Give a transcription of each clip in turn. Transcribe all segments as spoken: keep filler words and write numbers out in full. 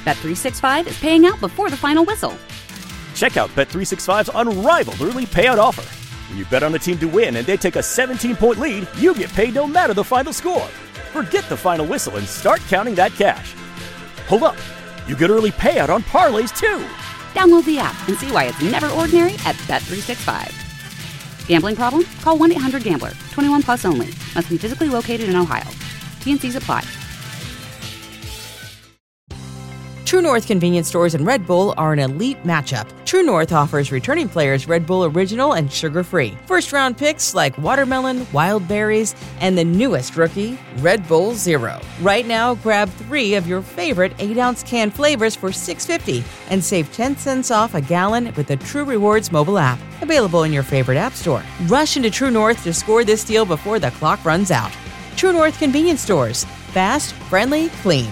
Bet three sixty-five is paying out before the final whistle. Check out Bet three sixty-five's unrivaled early payout offer. When you bet on a team to win and they take a seventeen-point lead, you get paid no matter the final score. Forget the final whistle and start counting that cash. Hold up. You get early payout on parlays, too. Download the app and see why it's never ordinary at Bet three sixty-five. Gambling problem? Call one eight hundred gambler. twenty-one plus only. Must be physically located in Ohio. T N Cs apply. True North convenience stores and Red Bull are an elite matchup. True North offers returning players Red Bull Original and sugar-free. First-round picks like watermelon, wild berries, and the newest rookie, Red Bull Zero. Right now, grab three of your favorite eight-ounce can flavors for six dollars and fifty cents and save ten cents off a gallon with the True Rewards mobile app. Available in your favorite app store. Rush into True North to score this deal before the clock runs out. True North convenience stores. Fast, friendly, clean.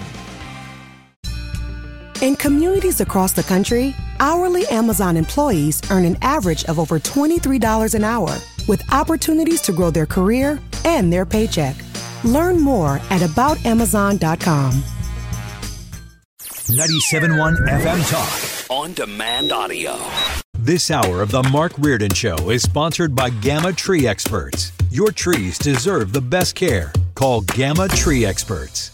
In communities across the country, hourly Amazon employees earn an average of over twenty-three dollars an hour, with opportunities to grow their career and their paycheck. Learn more at about amazon dot com. ninety-seven point one F M Talk. On demand audio. This hour of the Mark Reardon Show is sponsored by Gamma Tree Experts. Your trees deserve the best care. Call Gamma Tree Experts.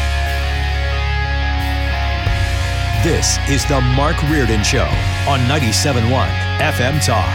This is the Mark Reardon Show on ninety-seven point one F M Talk.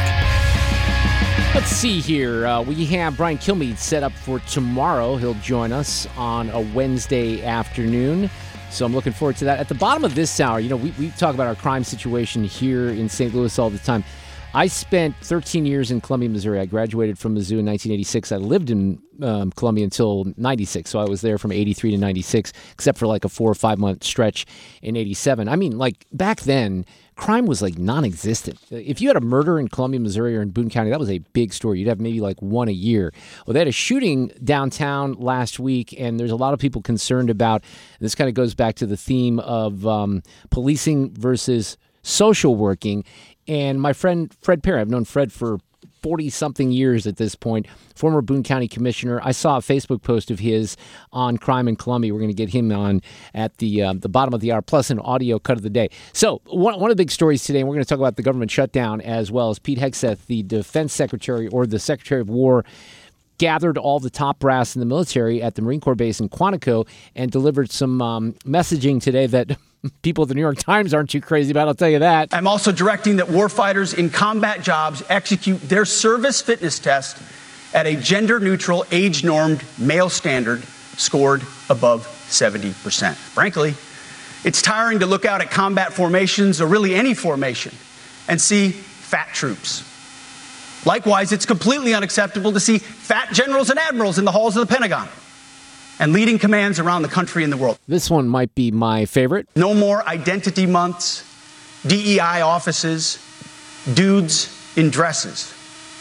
Let's see here. Uh, we have Brian Kilmeade set up for tomorrow. He'll join us on a Wednesday afternoon. So I'm looking forward to that. At the bottom of this hour, you know, we, we talk about our crime situation here in Saint Louis all the time. I spent thirteen years in Columbia, Missouri. I graduated from Mizzou in nineteen eighty-six. I lived in um, Columbia until ninety-six, so I was there from eighty-three to ninety-six, except for like a four or five month stretch in eighty-seven. I mean, like back then, crime was like non-existent. If you had a murder in Columbia, Missouri or in Boone County, that was a big story. You'd have maybe like one a year. Well, they had a shooting downtown last week, and there's a lot of people concerned about, and this kind of goes back to the theme of um, policing versus social working. And my friend Fred Perry, I've known Fred for forty-something years at this point, former Boone County commissioner. I saw a Facebook post of his on crime in Columbia. We're going to get him on at the uh, the bottom of the hour, plus an audio cut of the day. So one, one of the big stories today, and we're going to talk about the government shutdown as well, as Pete Hegseth, the defense secretary or the secretary of war, gathered all the top brass in the military at the Marine Corps base in Quantico and delivered some um, messaging today that people at the New York Times aren't too crazy about, I'll tell you that. I'm also directing that warfighters in combat jobs execute their service fitness test at a gender-neutral, age-normed male standard scored above seventy percent. Frankly, it's tiring to look out at combat formations, or really any formation, and see fat troops. Likewise, it's completely unacceptable to see fat generals and admirals in the halls of the Pentagon and leading commands around the country and the world. This one might be my favorite. No more identity months, D E I offices, dudes in dresses.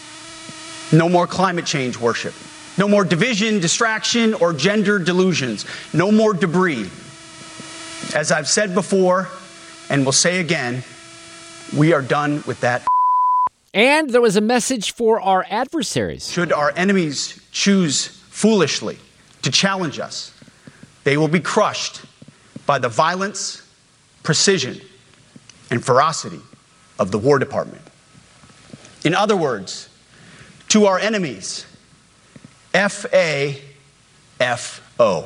No more climate change worship. No more division, distraction, or gender delusions. No more debris. As I've said before, and will say again, we are done with that. And there was a message for our adversaries. Should our enemies choose foolishly to challenge us, they will be crushed by the violence, precision, and ferocity of the War Department. In other words, to our enemies, F A F O.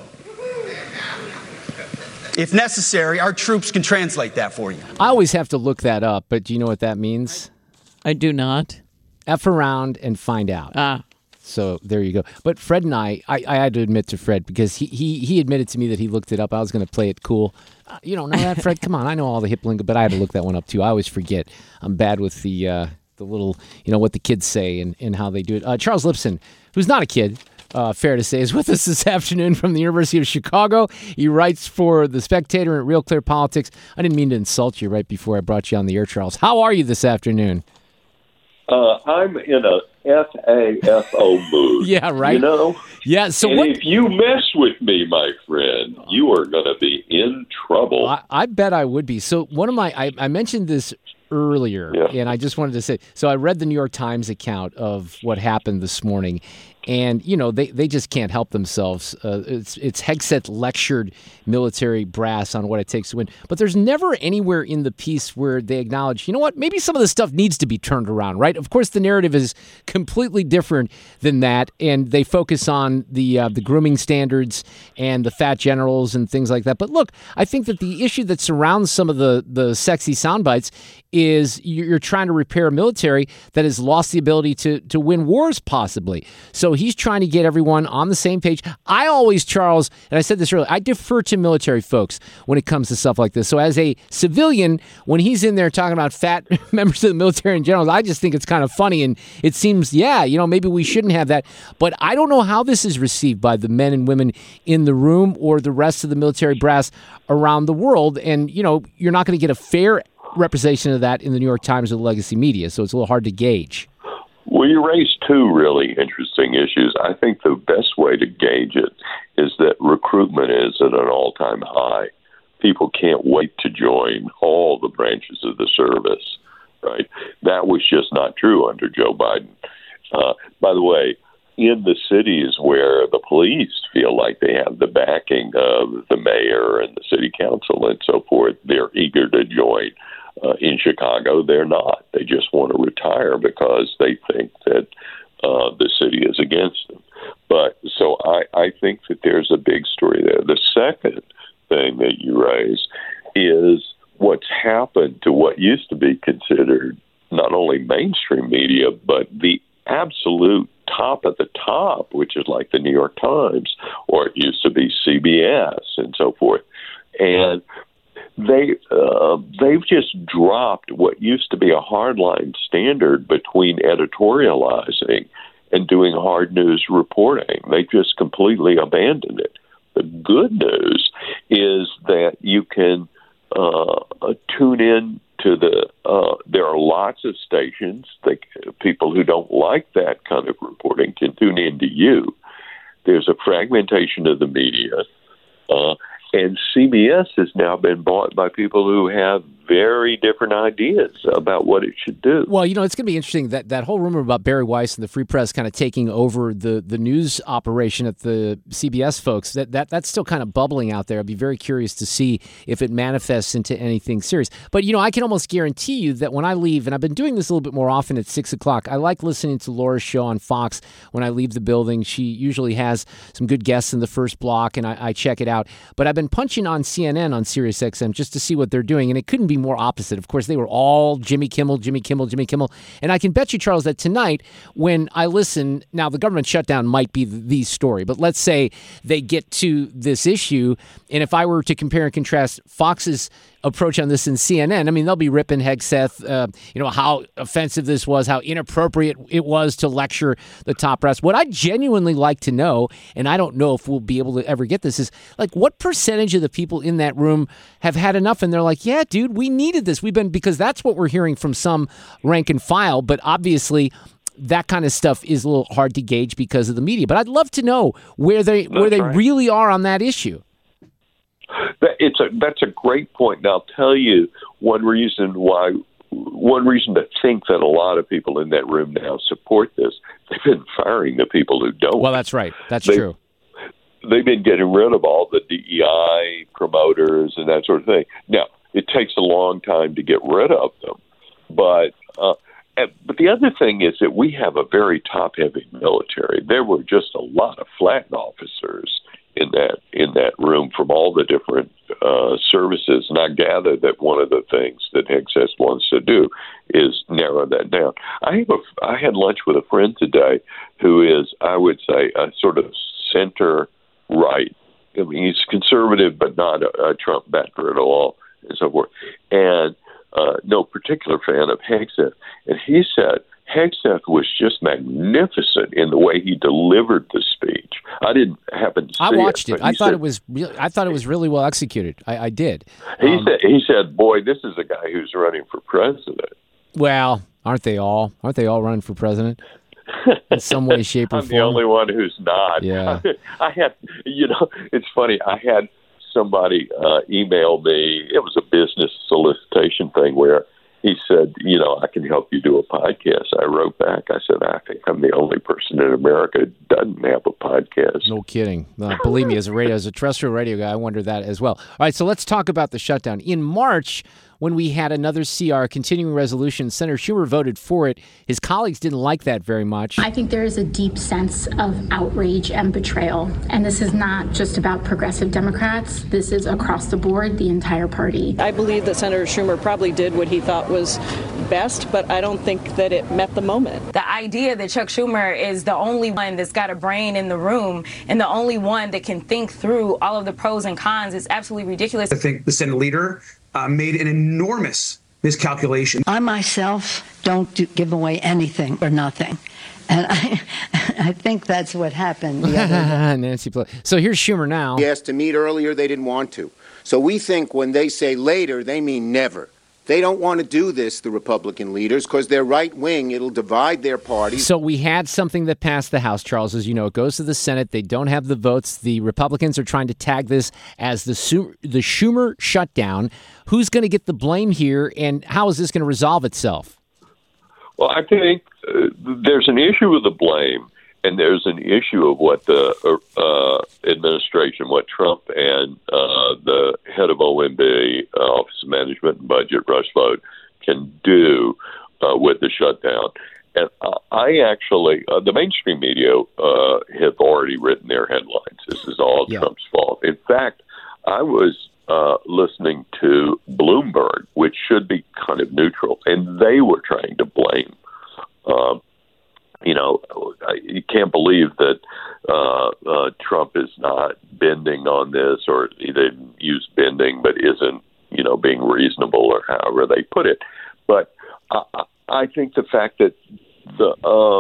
If necessary, our troops can translate that for you. I always have to look that up, but do you know what that means? I do not. F around and find out. Ah. So there you go. But Fred and I, I, I had to admit to Fred, because he, he, he admitted to me that he looked it up. I was going to play it cool. Uh, you don't know that, Fred? Come on. I know all the hip lingo, but I had to look that one up, too. I always forget. I'm bad with the uh, the little, you know, what the kids say and, and how they do it. Uh, Charles Lipson, who's not a kid, uh, fair to say, is with us this afternoon from the University of Chicago. He writes for The Spectator and Real Clear Politics. I didn't mean to insult you right before I brought you on the air, Charles. How are you this afternoon? Uh, I'm in a F A F O mood. Yeah, right. You know? Yeah, so and what... if you mess with me, my friend, you are going to be in trouble. I, I bet I would be. So one of my... I, I mentioned this earlier, yeah. and I just wanted to say... So I read the New York Times account of what happened this morning, And, you know, they, they just can't help themselves. Uh, it's it's Hegseth lectured military brass on what it takes to win. But there's never anywhere in the piece where they acknowledge, you know what, maybe some of this stuff needs to be turned around, right? Of course, the narrative is completely different than that. And they focus on the uh, the grooming standards and the fat generals and things like that. But look, I think that the issue that surrounds some of the, the sexy sound bites is you're trying to repair a military that has lost the ability to, to win wars, possibly. So he's trying to get everyone on the same page. I always, Charles, and I said this earlier, I defer to military folks when it comes to stuff like this. So as a civilian, when he's in there talking about fat members of the military in general, I just think it's kind of funny. And it seems, yeah, you know, maybe we shouldn't have that. But I don't know how this is received by the men and women in the room or the rest of the military brass around the world. And, you know, you're not going to get a fair representation of that in the New York Times or the legacy media, so it's a little hard to gauge. Well, you raised two really interesting issues. I think the best way to gauge it is that recruitment is at an all-time high. People can't wait to join all the branches of the service, right? That was just not true under Joe Biden. Uh, by the way, in the cities where the police feel like they have the backing of the mayor and the city council and so forth, they're eager to join. Uh, in Chicago, they're not. They just want to retire because they think that uh, the city is against them. But so I, I think that there's a big story there. The second thing that you raise is what's happened to what used to be considered not only mainstream media, but the absolute top of the top, which is like the New York Times, or it used to be C B S and so forth. And They uh, they've just dropped what used to be a hardline standard between editorializing and doing hard news reporting. They just completely abandoned it. The good news is that you can uh, tune in to the. Uh, there are lots of stations. That people who don't like that kind of reporting can tune in to you. There's a fragmentation of the media. Uh, And C B S has now been bought by people who have very different ideas about what it should do. Well, you know, it's going to be interesting, that, that whole rumor about Barry Weiss and the Free Press kind of taking over the, the news operation at the C B S folks. That, that That's still kind of bubbling out there. I'd be very curious to see if it manifests into anything serious. But, you know, I can almost guarantee you that when I leave, and I've been doing this a little bit more often at six o'clock, I like listening to Laura's show on Fox when I leave the building. She usually has some good guests in the first block, and I, I check it out. But I've been punching on C N N on Sirius X M just to see what they're doing, and it couldn't be more opposite. Of course, they were all Jimmy Kimmel, Jimmy Kimmel, Jimmy Kimmel. And I can bet you, Charles, that tonight when I listen, now the government shutdown might be the, the story, but let's say they get to this issue, and if I were to compare and contrast Fox's approach on this in C N N, I mean, they'll be ripping Hegseth, uh, you know, how offensive this was, how inappropriate it was to lecture the top brass. What I genuinely like to know, and I don't know if we'll be able to ever get this, is like what percentage of the people in that room have had enough and they're like, yeah, dude, we needed this. We've been, because that's what we're hearing from some rank and file, but obviously that kind of stuff is a little hard to gauge because of the media. But I'd love to know where they That's where they right. really are on that issue. It's a that's a great point, and I'll tell you one reason why. One reason to think that a lot of people in that room now support this. They've been firing the people who don't. Well, that's right. That's they, true. They've been getting rid of all the D E I promoters and that sort of thing. Now, it takes a long time to get rid of them, but. Uh, But the other thing is that we have a very top-heavy military. There were just a lot of flag officers in that in that room from all the different uh, services, and I gather that one of the things that Hegseth wants to do is narrow that down. I have a, I had lunch with a friend today who is, I would say, a sort of center-right. I mean, he's conservative, but not a, a Trump backer at all, and so forth. And Uh, no particular fan of Hegseth. And he said Hegseth was just magnificent in the way he delivered the speech. I didn't happen to see I watched it. it. I thought said, it was really, I thought it was really well executed. I, I did. He Um, said, he said, boy, this is a guy who's running for president. Well, aren't they all? Aren't they all running for president? In some way, shape, or I'm form. the only one who's not. Yeah. I had, you know, it's funny. I had somebody uh, email me. It was a business solicitation thing where he said, you know, I can help you do a podcast. I wrote back. I said, I think I'm the only person in America who doesn't have a podcast. No kidding. Uh, believe me, as a radio, as a terrestrial radio guy, I wonder that as well. All right, so let's talk about the shutdown. In March, when we had another C R, continuing resolution, Senator Schumer voted for it. His colleagues didn't like that very much. I think there is a deep sense of outrage and betrayal. And this is not just about progressive Democrats. This is across the board, the entire party. I believe that Senator Schumer probably did what he thought was best, but I don't think that it met the moment. The idea that Chuck Schumer is the only one that's got a brain in the room and the only one that can think through all of the pros and cons is absolutely ridiculous. I think the Senate leader Uh, made an enormous miscalculation. I myself don't do, give away anything or nothing. And I I think that's what happened the other day. Nancy Pelosi. So here's Schumer now. He asked to meet earlier. They didn't want to. So we think when they say later, they mean never. They don't want to do this, the Republican leaders, because they're right-wing. It'll divide their party. So we had something that passed the House, Charles. As you know, it goes to the Senate. They don't have the votes. The Republicans are trying to tag this as the, the Schumer shutdown. Who's going to get the blame here, and how is this going to resolve itself? Well, I think uh, there's an issue with the blame, and there's an issue of what the uh, administration, what Trump and uh, the head of O M B, uh, Office of Management and Budget, Rush Vogt, can do uh, with the shutdown. And uh, I actually, uh, the mainstream media uh, have already written their headlines. This is all yeah. Trump's fault. In fact, I was uh, listening to Bloomberg, which should be kind of neutral, and they were trying to blame um, You know, you can't believe that uh, uh, Trump is not bending on this, or he didn't use bending, but isn't, you know, being reasonable, or however they put it. But I, I think the fact that the uh,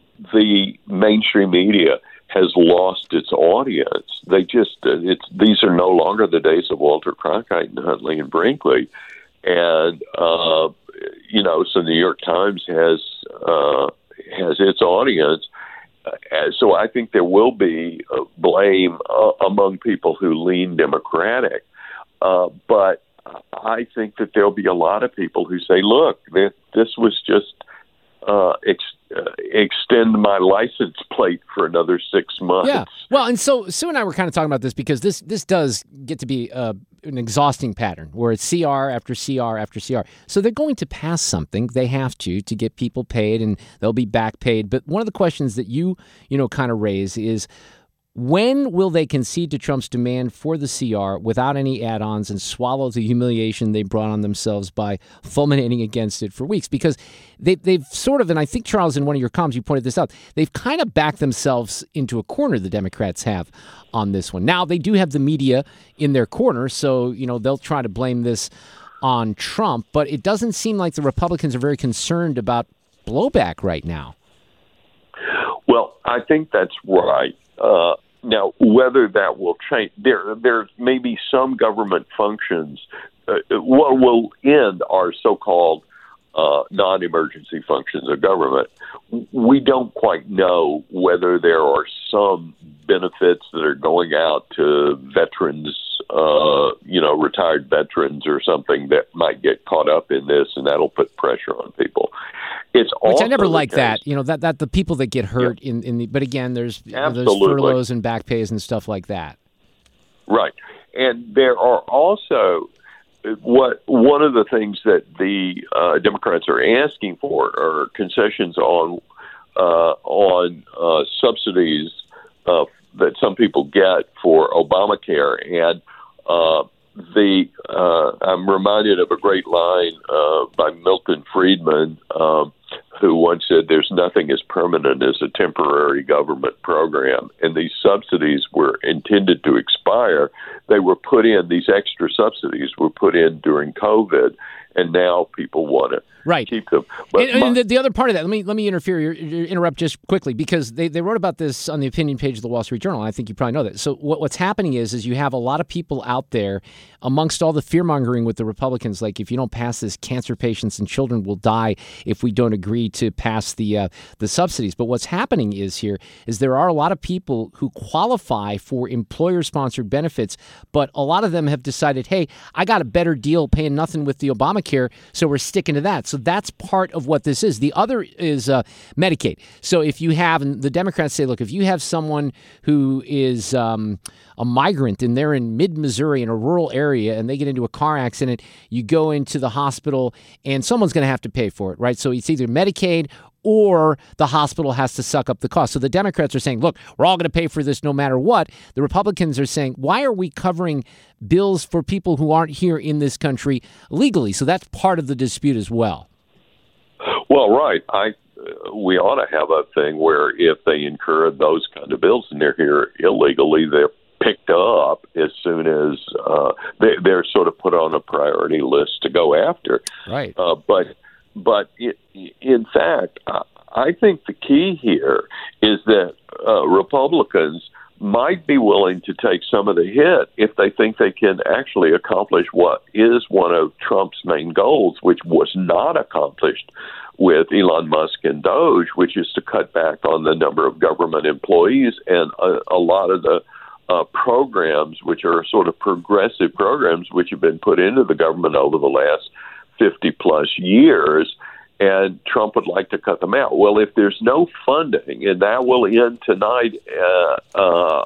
the mainstream media has lost its audience. They just it's these are no longer the days of Walter Cronkite and Huntley and Brinkley, and uh, you know, so the New York Times has. Uh, has its audience. Uh, so I think there will be uh, blame uh, among people who lean Democratic. Uh, but I think that there'll be a lot of people who say, look, this, this was just uh, ex- uh, extend my license plate for another six months. Yeah. Well, and so Sue and I were kind of talking about this because this this does get to be uh, an exhausting pattern where it's C R after C R after C R. So they're going to pass something. They have to to get people paid, and they'll be back paid. But one of the questions that you, you know, kind of raise is, when will they concede to Trump's demand for the C R without any add-ons and swallow the humiliation they brought on themselves by fulminating against it for weeks? Because they, they've sort of, and I think, Charles, in one of your columns, you pointed this out, they've kind of backed themselves into a corner, the Democrats have, on this one. Now, they do have the media in their corner, so, you know, they'll try to blame this on Trump, but it doesn't seem like the Republicans are very concerned about blowback right now. Well, I think that's right. Uh, Now, whether that will change, there there may be some government functions. Uh, what will end are so-called uh, non-emergency functions of government. We don't quite know whether there are some benefits that are going out to veterans, uh, you know, retired veterans or something that might get caught up in this, and that'll put pressure on people. It's Which I never like that, you know, that, that the people that get hurt yeah. in, in the, but again, there's, there's furloughs and back pays and stuff like that. Right. And there are also, what one of the things that the uh, Democrats are asking for are concessions on, uh, on uh, subsidies uh, that some people get for Obamacare. And uh, the uh, I'm reminded of a great line uh, by Milton Friedman, um, who once said, there's nothing as permanent as a temporary government program. And these subsidies were intended to expire. They were put in, these extra subsidies were put in during COVID, and now people want to right. keep them. But and, my, and the, the other part of that, let me let me interfere, interrupt just quickly, because they, they wrote about this on the opinion page of the Wall Street Journal, and I think you probably know that. So what, what's happening is, is you have a lot of people out there amongst all the fear-mongering with the Republicans, like, if you don't pass this, cancer patients and children will die if we don't agree to pass the uh, the subsidies. But what's happening is here is there are a lot of people who qualify for employer-sponsored benefits, but a lot of them have decided, hey, I got a better deal paying nothing with the Obamacare Obamacare, so we're sticking to that. So that's part of what this is. The other is uh, Medicaid. So if you have, and the Democrats say, look, if you have someone who is um, a migrant and they're in mid-Missouri in a rural area and they get into a car accident, you go into the hospital and someone's going to have to pay for it, right? So it's either Medicaid or the hospital has to suck up the cost. So the Democrats are saying, look, we're all going to pay for this no matter what. The Republicans are saying, why are we covering bills for people who aren't here in this country legally? So that's part of the dispute as well. Well, right. I uh, we ought to have a thing where if they incur those kind of bills and they're here illegally, they're picked up as soon as uh, they, they're sort of put on a priority list to go after. Right. Uh, but But it, in fact, I think the key here is that uh, Republicans might be willing to take some of the hit if they think they can actually accomplish what is one of Trump's main goals, which was not accomplished with Elon Musk and Doge, which is to cut back on the number of government employees and a, a lot of the uh, programs, which are sort of progressive programs, which have been put into the government over the last fifty plus years, and Trump would like to cut them out. Well, if there's no funding, and that will end tonight uh, uh,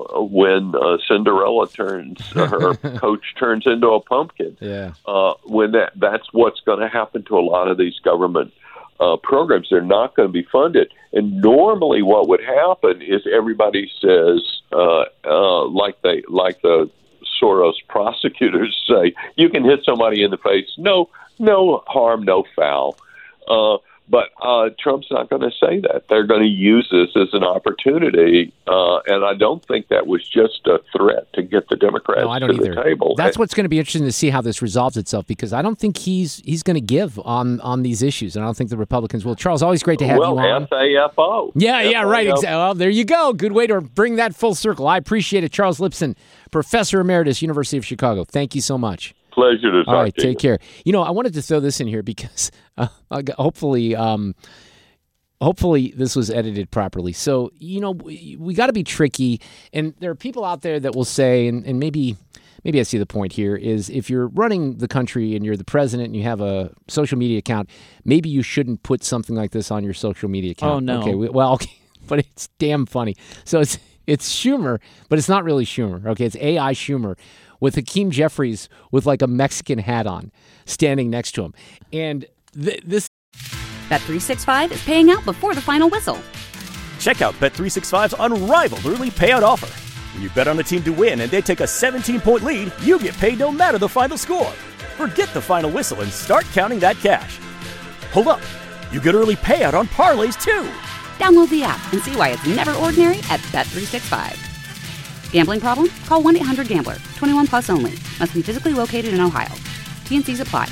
when uh, Cinderella turns, her coach turns into a pumpkin. Yeah. Uh, when that that's what's going to happen to a lot of these government uh, programs. They're not going to be funded. And normally what would happen is everybody says, uh, uh, like they like the Soros prosecutors say, you can hit somebody in the face. No, no harm, no foul. Uh, but uh, Trump's not going to say that. They're going to use this as an opportunity, uh, and I don't think that was just a threat to get the Democrats no, I don't to either. the table. That's what's going to be interesting to see how this resolves itself, because I don't think he's he's going to give on, on these issues, and I don't think the Republicans will. Charles, always great to have well, you on. F A F O. Yeah, F A F O. yeah, right. Exactly. Well, there you go. Good way to bring that full circle. I appreciate it. Charles Lipson, Professor Emeritus, University of Chicago. Thank you so much. Pleasure to talk All right, to take you. care. You know, I wanted to throw this in here because uh, hopefully, um, hopefully this was edited properly. So, you know, we, we got to be tricky, and there are people out there that will say, and, and maybe, maybe I see the point here is if you're running the country and you're the president and you have a social media account, maybe you shouldn't put something like this on your social media account. Oh no. Okay. Well, okay, but it's damn funny. So it's it's Schumer, but it's not really Schumer. Okay, it's A I Schumer, with Hakeem Jeffries with like a Mexican hat on, standing next to him. And th- this Bet three sixty-five is paying out before the final whistle. Check out Bet three sixty-five's unrivaled early payout offer. When you bet on a team to win and they take a seventeen-point lead, you get paid no matter the final score. Forget the final whistle and start counting that cash. Hold up. You get early payout on parlays, too. Download the app and see why it's never ordinary at Bet three sixty-five. Gambling problem? Call one eight hundred gambler. twenty-one plus only. Must be physically located in Ohio. T N Cs apply.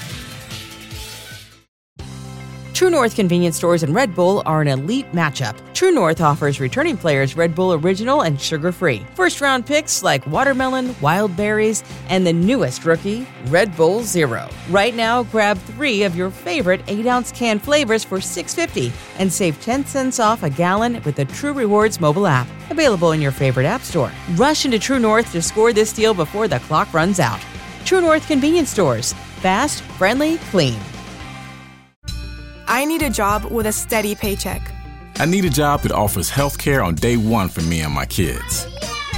True North convenience stores and Red Bull are an elite matchup. True North offers returning players Red Bull Original and sugar-free. First-round picks like watermelon, wild berries, and the newest rookie, Red Bull Zero. Right now, grab three of your favorite eight ounce can flavors for six dollars and fifty cents and save ten cents off a gallon with the True Rewards mobile app. Available in your favorite app store. Rush into True North to score this deal before the clock runs out. True North convenience stores. Fast, friendly, clean. I need a job with a steady paycheck. I need a job that offers health care on day one for me and my kids.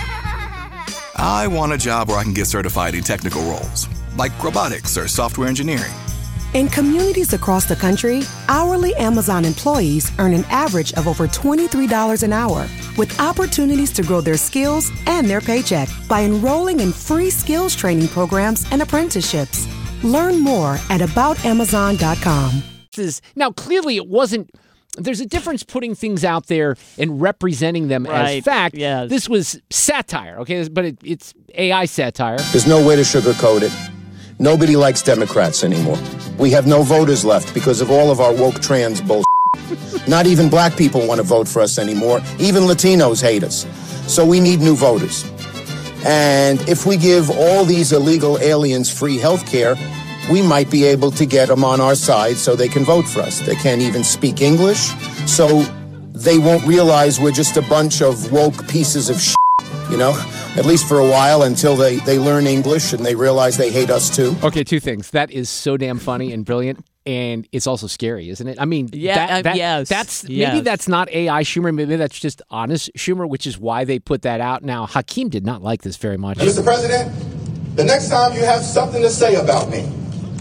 I want a job where I can get certified in technical roles, like robotics or software engineering. In communities across the country, hourly Amazon employees earn an average of over twenty-three dollars an hour, with opportunities to grow their skills and their paycheck by enrolling in free skills training programs and apprenticeships. Learn more at about amazon dot com. is now clearly it wasn't. There's a difference putting things out there and representing them Right, as fact. yes. This was satire, okay? But it, it's A I satire. There's no way to sugarcoat it. Nobody likes Democrats anymore. We have no voters left because of all of our woke trans bullshit. Not even black people want to vote for us anymore. Even Latinos hate us. So we need new voters. And if we give all these illegal aliens free health care, we might be able to get them on our side so they can vote for us. They can't even speak English, so they won't realize we're just a bunch of woke pieces of shit, you know? at least for a while, until they, they learn English and they realize they hate us too. Okay, two things. That is so damn funny and brilliant. And it's also scary, isn't it? I mean, Yeah, that, uh, that, yes, that's yes. maybe that's not A I Schumer. Maybe that's just honest Schumer, which is why they put that out. Now, Hakeem did not like this very much. Mister President, the next time you have something to say about me,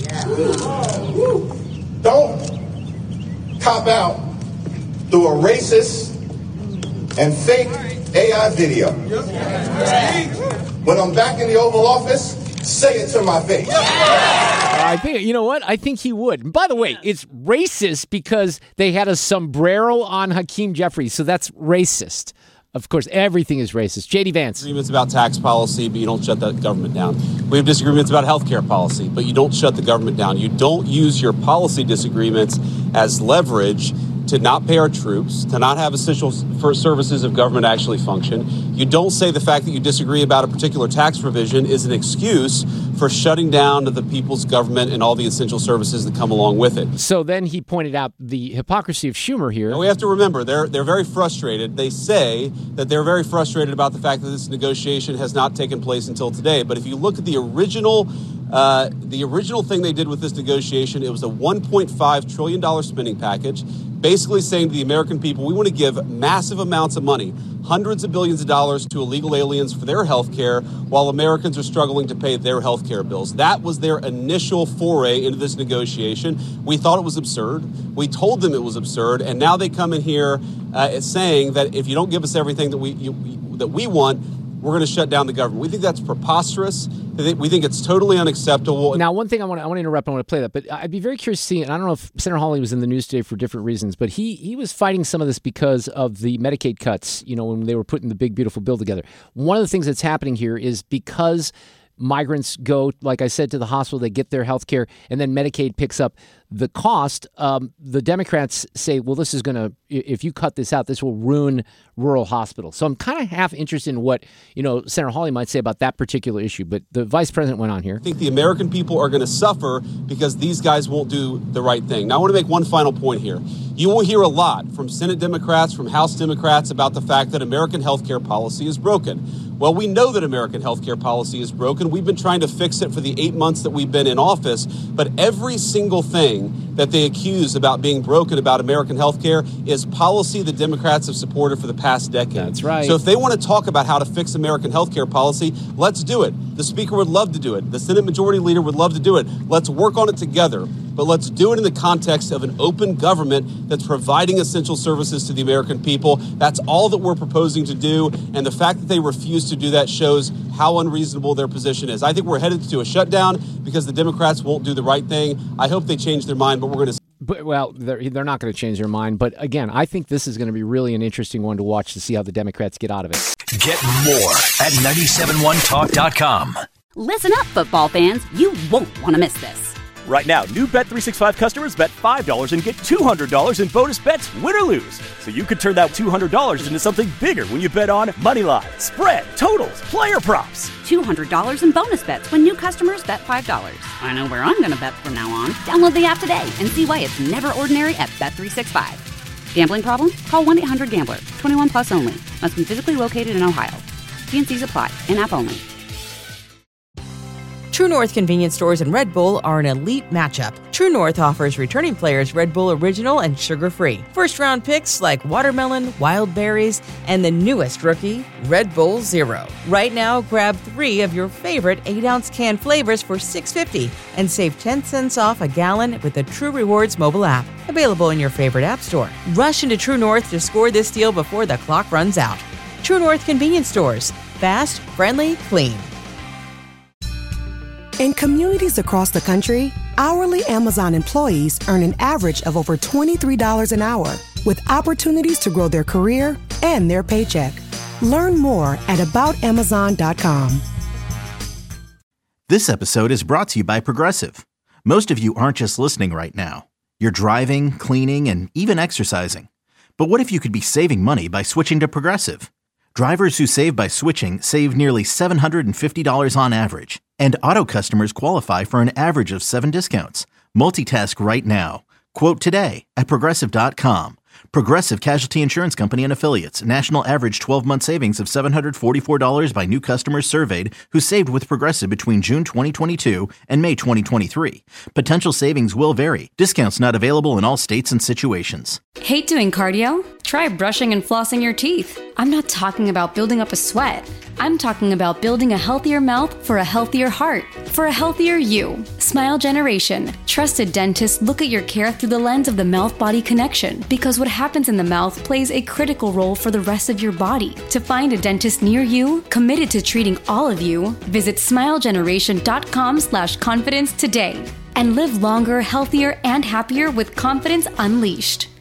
don't cop out through a racist and fake A I video. When I'm back in the Oval Office, say it to my face. I think, you know what? I think he would. And by the way, it's racist because they had a sombrero on Hakeem Jeffries, so that's racist. Of course, everything is racist. J D Vance. Disagreements about tax policy, but you don't shut the government down. We have disagreements about health care policy, but you don't shut the government down. You don't use your policy disagreements as leverage to not pay our troops, to not have essential services of government actually function. You don't say the fact that you disagree about a particular tax provision is an excuse for shutting down the people's government and all the essential services that come along with it. So then he pointed out the hypocrisy of Schumer here. And we have to remember, they're they're very frustrated. They say that they're very frustrated about the fact that this negotiation has not taken place until today. But if you look at the original Uh, the original thing they did with this negotiation, it was a one point five trillion dollars spending package, basically saying to the American people, we want to give massive amounts of money, hundreds of billions of dollars to illegal aliens for their health care while Americans are struggling to pay their health care bills. That was their initial foray into this negotiation. We thought it was absurd. We told them it was absurd. And now they come in here uh, saying that if you don't give us everything that we, you, that we want, we're going to shut down the government. We think that's preposterous. We think it's totally unacceptable. Now, one thing I want to, I want to interrupt. I want to play that, but I'd be very curious to see. And I don't know if Senator Hawley was in the news today for different reasons, but he he was fighting some of this because of the Medicaid cuts. You know, when they were putting the big beautiful bill together. One of the things that's happening here is because migrants go, like I said, to the hospital, they get their health care, and then Medicaid picks up the cost. Um, the Democrats say, well, this is going to, if you cut this out, this will ruin rural hospitals. So I'm kind of half interested in what, you know, Senator Hawley might say about that particular issue. But the vice president went on here. I think the American people are going to suffer because these guys won't do the right thing. Now, I want to make one final point here. You will hear a lot from Senate Democrats, from House Democrats about the fact that American health care policy is broken. Well, we know that American health care policy is broken. We've been trying to fix it for the eight months that we've been in office. But every single thing that they accuse about being broken about American health care is policy the Democrats have supported for the past decade. That's right. So if they want to talk about how to fix American health care policy, let's do it. The Speaker would love to do it. The Senate Majority Leader would love to do it. Let's work on it together. But let's do it in the context of an open government that's providing essential services to the American people. That's all that we're proposing to do. And the fact that they refuse to do that shows how unreasonable their position is. I think we're headed to a shutdown because the Democrats won't do the right thing. I hope they change their mind, but we're going to... But, well, they're, they're not going to change their mind. But again, I think this is going to be really an interesting one to watch to see how the Democrats get out of it. Get more at nine seven one talk dot com. Listen up, football fans. You won't want to miss this. Right now, new Bet three sixty-five customers bet five dollars and get two hundred dollars in bonus bets, win or lose. So you could turn that two hundred dollars into something bigger when you bet on money line, spread, totals, player props. two hundred dollars in bonus bets when new customers bet five dollars. I know where I'm going to bet from now on. Download the app today and see why it's never ordinary at Bet three sixty-five. Gambling problem? Call one eight hundred gambler. twenty-one plus only. Must be physically located in Ohio. T and C's apply. In-app only. True North convenience stores and Red Bull are an elite matchup. True North offers returning players Red Bull Original and sugar-free. First-round picks like watermelon, wild berries, and the newest rookie, Red Bull Zero. Right now, grab three of your favorite eight ounce can flavors for six dollars and fifty cents and save ten cents off a gallon with the True Rewards mobile app. Available in your favorite app store. Rush into True North to score this deal before the clock runs out. True North convenience stores. Fast, friendly, clean. In communities across the country, hourly Amazon employees earn an average of over twenty-three dollars an hour, with opportunities to grow their career and their paycheck. Learn more at about amazon dot com. This episode is brought to you by Progressive. Most of you aren't just listening right now. You're driving, cleaning, and even exercising. But what if you could be saving money by switching to Progressive? Drivers who save by switching save nearly seven hundred fifty dollars on average. And auto customers qualify for an average of seven discounts. Multitask right now. Quote today at progressive dot com. Progressive Casualty Insurance Company and Affiliates. National average twelve-month savings of seven hundred forty-four dollars by new customers surveyed who saved with Progressive between June twenty twenty-two and May twenty twenty-three. Potential savings will vary. Discounts not available in all states and situations. Hate doing cardio? Try brushing and flossing your teeth. I'm not talking about building up a sweat. I'm talking about building a healthier mouth for a healthier heart, for a healthier you. Smile Generation. Trusted dentists look at your care through the lens of the mouth-body connection, because what happens in the mouth plays a critical role for the rest of your body. To find a dentist near you, committed to treating all of you, visit smilegeneration.com slash confidence today. And live longer, healthier, and happier with confidence unleashed.